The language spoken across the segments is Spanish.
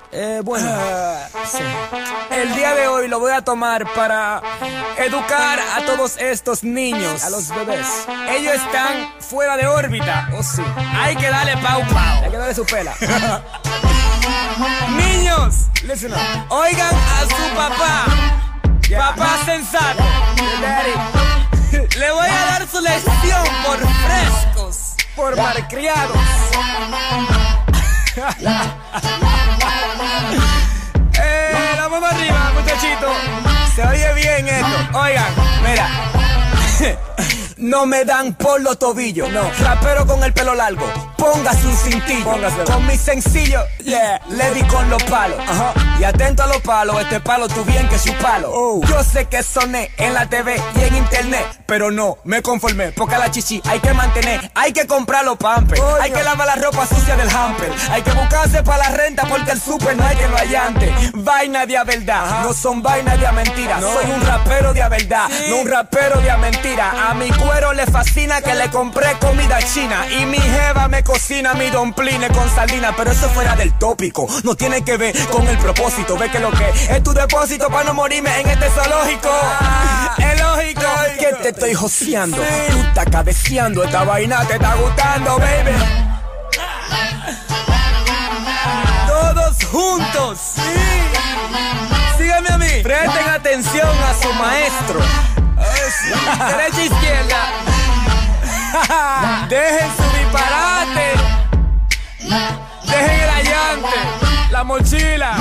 Bueno, sí. El día de hoy lo voy a tomar para educar a todos estos niños, a los bebés. Ellos están fuera de órbita. Oh, sí. Hay que darle pau pau. Hay que darle su pela. Niños, listen up. Oigan a su papá. Papá sensato. Le voy a dar su lección por frescos, por malcriados. La mano arriba, muchachito. Se oye bien esto. Oigan, mira. No me dan por los tobillos, no. Rapero con el pelo largo, póngase un cintillo. Póngaselo. Con mi sencillo, yeah, le di con los palos. Y atento a los palos, este palo tú bien que su palo. Yo sé que soné en la TV y en internet, pero no me conformé, porque a la chichi hay que mantener. Hay que comprar los pampers, hay que lavar la ropa sucia del hamper, hay que buscarse para la renta porque el súper no hay que lo allante. Vaina de a verdad, no son vainas de a mentira. No. Soy un rapero de a verdad, no un rapero de a mentira. A mi cuero le fascina que le compré comida china y mi jeva me cocina mi domplines con sardina. Pero eso fuera del tópico, no tiene que ver con el propósito. Ve que lo que es tu depósito para no morirme en este zoológico. Es lógico que te estoy joseando, tú estás cabeceando, esta vaina te está gustando, baby. Todos juntos, sí. Síganme a mí, presten atención a su maestro. Derecha, izquierda. Dejen su disparate. Dejen el allante, la mochila.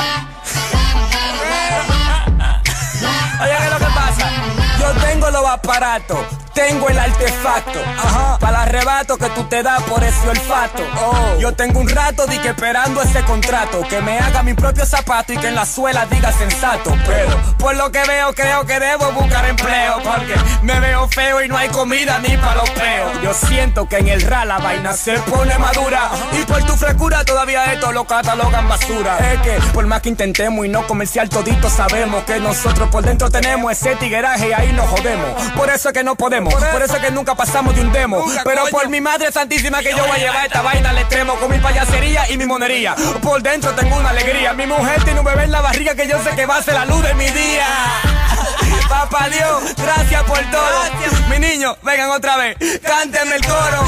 Oye, ¿qué es lo que pasa? Yo tengo los aparatos, tengo el artefacto, para el arrebato que tú te das por ese olfato. Yo tengo un rato de que esperando ese contrato, que me haga mi propio zapato y que en la suela diga sensato. Pero por lo que veo creo que debo buscar empleo, porque me veo feo y no hay comida ni para los peos. Yo siento que en el RA la vaina se pone madura, y por tu frescura todavía esto lo catalogan basura. Es que por más que intentemos y no comercial todito sabemos que nosotros por dentro tenemos ese tigueraje y ahí nos jodemos. Por eso es que no podemos, por eso es que nunca pasamos de un demo. Pero por mi madre santísima que yo voy a llevar esta vaina al extremo, con mi payasería y mi monería. Por dentro tengo una alegría, mi mujer tiene un bebé en la barriga que yo sé que va a ser la luz de mi día. Papá Dios, gracias por todo. Gracias. Mi niño, vengan otra vez, cántenme el coro.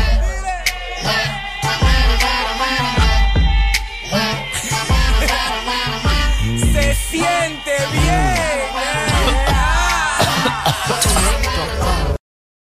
Se siente bien.